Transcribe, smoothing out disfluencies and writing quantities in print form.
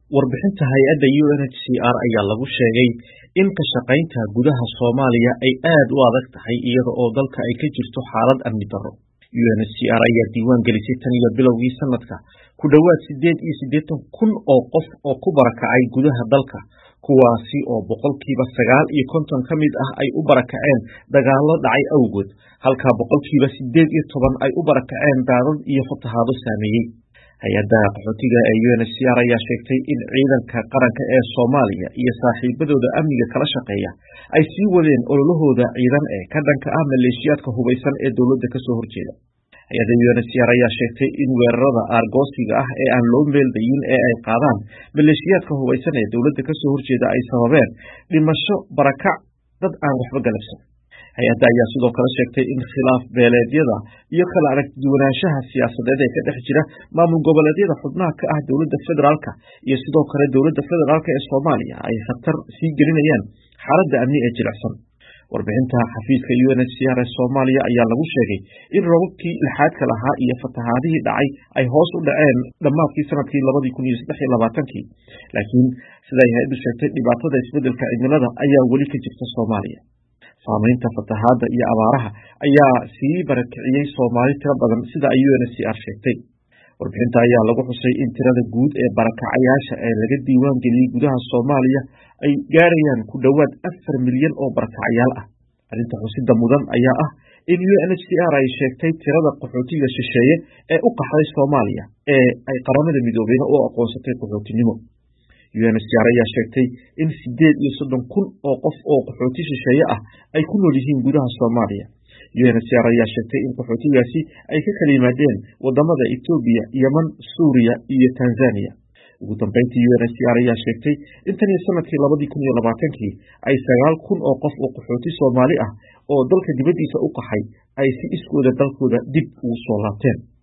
Warbixinta hay'adda UNHCR ayaa lagu sheegay in ka shaqaynta gudaha Soomaaliya ay aad u adag tahay iyada oo dalka ay ka jirto xaalad amni darro. UNHCR ayaa diiwaan gelisay tan iyo bilowgii sanadka ku dhowaad 88,000 oo qof oo ku barakacay gudaha dalka, kuwaasi oo boqolkiiba 9 ka mid ah ay u barakaceen dagaallo dhacay awgood, halka boqolkiiba 18 ay u barakaceen daadad iyo fatahaado saameeyay. Hay'adda qaxootiga ee UNHCR ayaa sheegtay in ciidanka qaranka ee Soomaaliya iyo saaxiibadooda amniga kala shaqeeya ay sii wadeen ololahooda ciidan ee ka dhanka ah maleeshiyaadka hubeysan ee dowladda ka soo horjeeda. Hay'adda UNHCR ayaa sheegtay in weerarada aargoosiga ah ee aan loo meeldayin ee ay qaadaan maleeshiyaadka hubeysan ee dowladda ka soo horjeeda ay sababeen dhimasho, barakac, dad aan waxba galabsan. Hay'adda ayaa sidoo kale sheegtay in khilaaf beeleedyada iyo kala aragtiwanaanshaha siyaasadeed ee ka dhex jira maamul goboleedyada xubnaha ka ah dowladda federaalka iyo sidoo kale dowladda federaalka ee Soomaaliya ay khatar sii gelinayaan xaaladda amni ee jilicsan. Warbixinta xafiiska UNHCR ee Soomaaliya ayaa lagu sheegay in roobabkii lixaadka lahaa iyo fatahaadihii dhacay ay hoos u dhaceen dhammaadkii sanadkii 2023, laakiin sida ay hay'addu sheegtay dhibaatada isbeddelka cimilada ayaa weli ka jirta Soomaaliya. Saamaynta fatahaadda iyo abaaraha ayaa sii barakiciyay Soomaali tiro badan sida ay UNHCR sheegtay. Warbixinta ayaa lagu xusay in tirada guud ee barakacayaasha ee laga diiwaan geliyey gudaha Soomaaliya ay gaarayaan ku dhowaad 4 milyan oo barakacayaal ah. Arrinta xusidda mudan ayaa ah in UNHCR ay sheegtay tirada qaxootiga shisheeye ee u qaxday Soomaaliya ee ay qaramada midoobay oo aqoonsatay qaxootinimo. UNHCR ayaa sheegtay in 38,000 oo qof oo qaxooti shisheeye ah ay ku nool yihiin gudaha Soomaaliya. UNHCR ayaa sheegtay in qaxootigaasi ay ka kala yimaadeen wadamada Itoobiya, Yemen, Suuriya iyo Tanzania. Ugu dambeyntii UNHCR ayaa sheegtay in tan iyo sanadkii 2020 ay 9,000 oo qof oo qaxooti Soomaali ah oo dalka dibadiisa u qaxay ay si iskooda dalkooda dib ugu soo laabteen.